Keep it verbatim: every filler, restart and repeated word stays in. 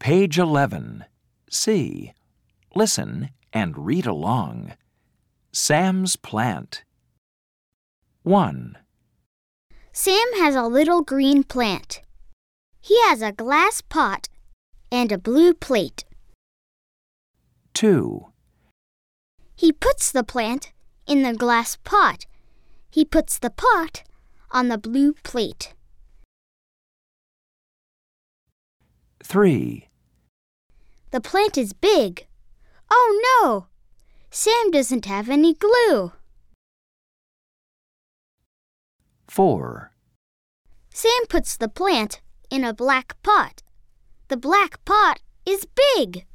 Page eleven. C. Listen and read along. Sam's plant. one. Sam has a little green plant. He has a glass pot and a blue plate. two. He puts the plant in the glass pot. He puts the pot on the blue plate. three. The plant is big. Oh no! Sam doesn't have any glue. four. Sam puts the plant in a black pot. The black pot is big.